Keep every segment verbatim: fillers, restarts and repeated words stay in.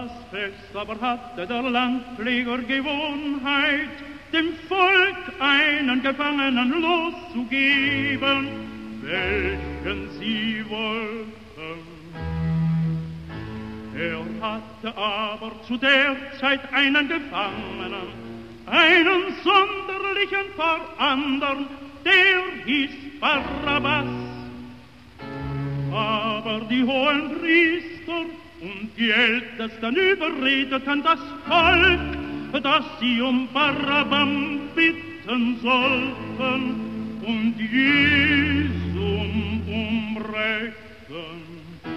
Das Fest aber hatte der Landpfleger Gewohnheit, dem Volk einen Gefangenen loszugeben, welchen sie wollten. Er hatte aber zu der Zeit einen Gefangenen, einen sonderlichen vor andern, der hieß Barabbas. Aber die hohen Priester und die Ältesten überredeten das Volk, dass sie um Barabbam bitten sollten und Jesum umbrechen.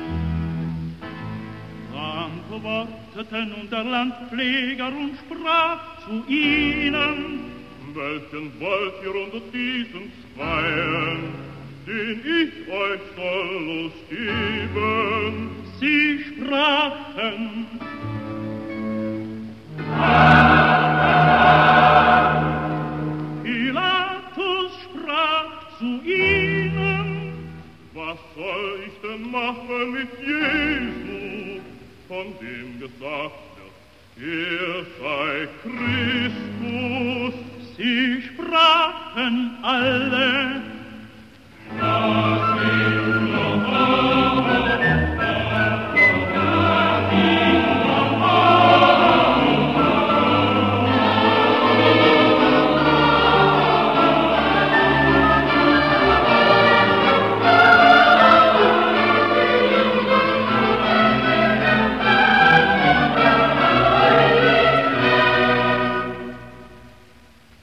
Antwortete nun der Landpfleger und sprach zu ihnen: Welchen wollt ihr unter diesen Zweien, den ich euch soll losgeben? Sie sprachen: Pilatus sprach zu ihnen: Was soll ich denn machen mit Jesu, von dem gesagt wird, er sei Christus? Sie sprachen alle: